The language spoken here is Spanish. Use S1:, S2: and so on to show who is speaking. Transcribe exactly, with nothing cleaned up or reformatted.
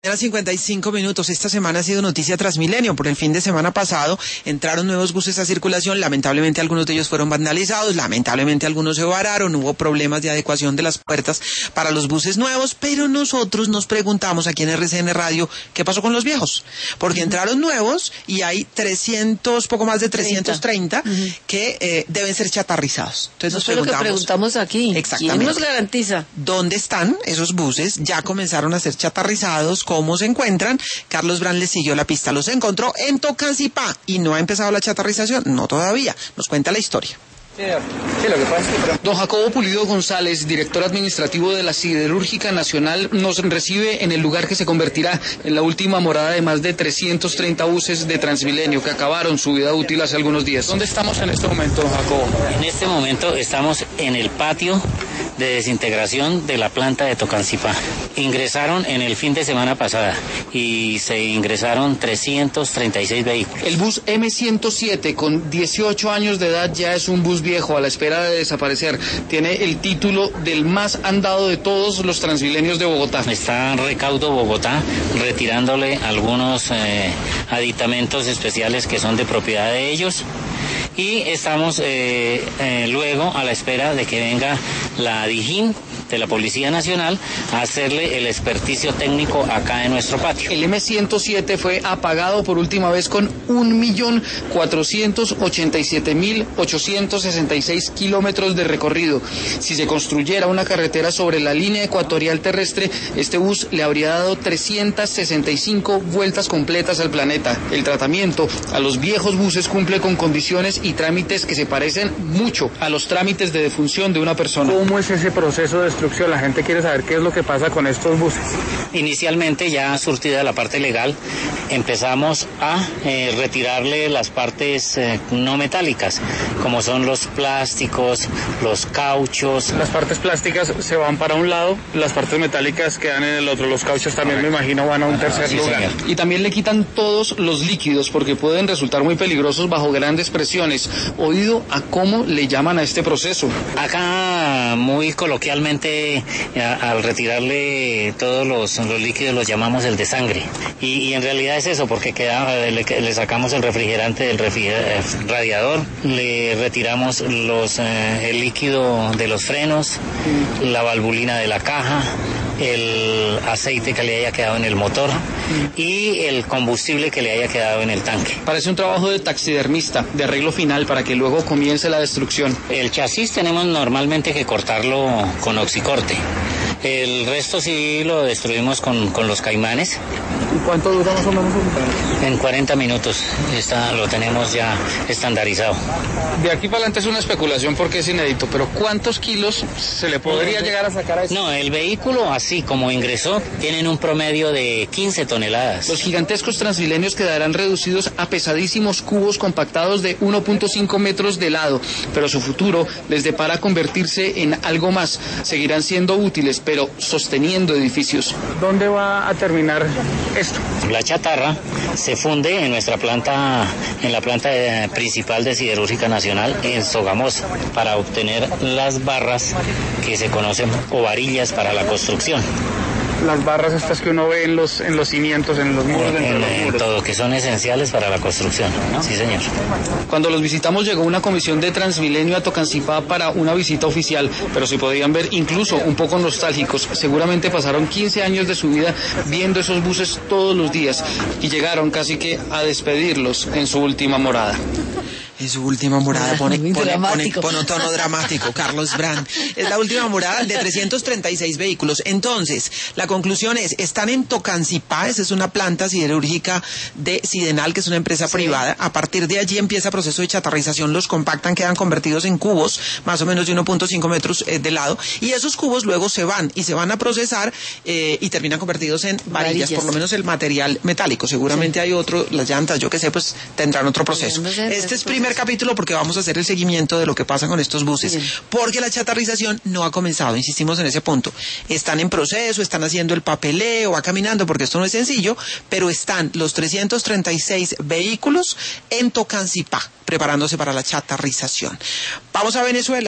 S1: A cincuenta y cinco minutos. Esta semana ha sido noticia Transmilenio. Por el fin de semana pasado entraron nuevos buses a circulación. Lamentablemente algunos de ellos fueron vandalizados, lamentablemente algunos se vararon, hubo problemas de adecuación de las puertas para los buses nuevos, pero nosotros nos preguntamos aquí en R C N Radio qué pasó con los viejos, porque entraron nuevos y hay trescientos, poco más de trescientos treinta uh-huh. que eh, deben ser chatarrizados. Entonces nos
S2: Eso es lo que preguntamos aquí.
S1: Exactamente.
S2: ¿Quién nos garantiza?
S1: ¿Dónde están esos buses? Ya comenzaron a ser chatarrizados. ¿Cómo se encuentran? Carlos Brand les siguió la pista. Los encontró en Tocancipá y no ha empezado la chatarrización. No todavía. Nos cuenta la historia.
S3: Sí, lo que pasa es que... Don Jacobo Pulido González, director administrativo de la Siderúrgica Nacional, nos recibe en el lugar que se convertirá en la última morada de más de trescientos treinta buses de Transmilenio que acabaron su vida útil hace algunos días. ¿Dónde estamos en este momento, don Jacobo?
S4: En este momento estamos en el patio de desintegración de la planta de Tocancipá. Ingresaron en el fin de semana pasada y se ingresaron trescientos treinta y seis vehículos.
S3: El bus eme ciento siete con dieciocho años de edad ya es un bus viejo a la espera de desaparecer. Tiene el título del más andado de todos los transmilenios de Bogotá.
S4: Está Recaudo Bogotá retirándole algunos eh, aditamentos especiales que son de propiedad de ellos. Y estamos eh, eh, luego a la espera de que venga la DIJÍN de la Policía Nacional a hacerle el experticio técnico acá en nuestro patio.
S3: El eme ciento siete fue apagado por última vez con un millón cuatrocientos ochenta y siete mil ochocientos sesenta y seis kilómetros de recorrido. Si se construyera una carretera sobre la línea ecuatorial terrestre, este bus le habría dado trescientas sesenta y cinco vueltas completas al planeta. El tratamiento a los viejos buses cumple con condiciones y trámites que se parecen mucho a los trámites de defunción de una persona.
S5: ¿Cómo es ese proceso de destrucción? La gente quiere saber qué es lo que pasa con estos buses.
S4: Inicialmente, ya surtida la parte legal, empezamos a eh, retirarle las partes eh, no metálicas, como son los plásticos, los cauchos.
S5: Las partes plásticas se van para un lado, las partes metálicas quedan en el otro. Los cauchos también, me imagino, van a un tercer
S4: sí,
S5: lugar.
S4: Señor.
S3: Y también le quitan todos los líquidos porque pueden resultar muy peligrosos bajo grandes presiones. Oído a cómo le llaman a este proceso.
S4: Acá, muy coloquialmente, a, al retirarle todos los, los líquidos los llamamos el desangre. Y, y en realidad es eso, porque queda, le, le sacamos el refrigerante del refriger, radiador, le retiramos los, eh, el líquido de los frenos, la valvulina de la caja, el aceite que le haya quedado en el motor y el combustible que le haya quedado en el tanque.
S3: Parece un trabajo de taxidermista, de arreglo final para que luego comience la destrucción.
S4: El chasis tenemos normalmente que cortarlo con oxicorte. El resto sí lo destruimos con, con los caimanes.
S5: ¿Y cuánto dura más o menos?
S4: En cuarenta minutos está, lo tenemos ya estandarizado.
S3: De aquí para adelante es una especulación porque es inédito, pero ¿cuántos kilos se le podría llegar a sacar a esto?
S4: No, el vehículo así como ingresó tienen un promedio de quince toneladas.
S3: Los gigantescos transmilenios quedarán reducidos a pesadísimos cubos compactados de uno punto cinco metros de lado, pero su futuro les depara convertirse en algo más. Seguirán siendo útiles, pero sosteniendo edificios.
S5: ¿Dónde va a terminar esto?
S4: La chatarra se funde en nuestra planta, en la planta de, principal de Siderúrgica Nacional en Sogamoso, para obtener las barras que se conocen o varillas para la construcción.
S5: Las barras estas que uno ve en los en los cimientos, en los muros,
S4: en,
S5: en, los
S4: en
S5: muros.
S4: todo, que son esenciales para la construcción, ¿no? Sí, señor.
S3: Cuando los visitamos llegó una comisión de Transmilenio a Tocancipá para una visita oficial, pero se podían ver incluso un poco nostálgicos. Seguramente pasaron quince años de su vida viendo esos buses todos los días y llegaron casi que a despedirlos en su última morada.
S1: En su última morada, pone, pone, pone, pone un tono dramático, Carlos Brand. Es la última morada de trescientos treinta y seis vehículos. Entonces, la conclusión es, están en Tocancipá, esa es una planta siderúrgica de Sidenal, que es una empresa sí. privada. A partir de allí empieza el proceso de chatarrización, los compactan, quedan convertidos en cubos, más o menos de uno punto cinco metros eh, de lado, y esos cubos luego se van, y se van a procesar eh, y terminan convertidos en varillas, varillas, por lo menos el material metálico. Seguramente sí. hay otro, las llantas, yo que sé, pues tendrán otro proceso. Este es primer capítulo porque vamos a hacer el seguimiento de lo que pasa con estos buses, bien. Porque la chatarrización no ha comenzado, insistimos en ese punto. Están en proceso, están haciendo el papeleo, va caminando, porque esto no es sencillo, pero están los trescientos treinta y seis vehículos en Tocancipá, preparándose para la chatarrización. Vamos a Venezuela.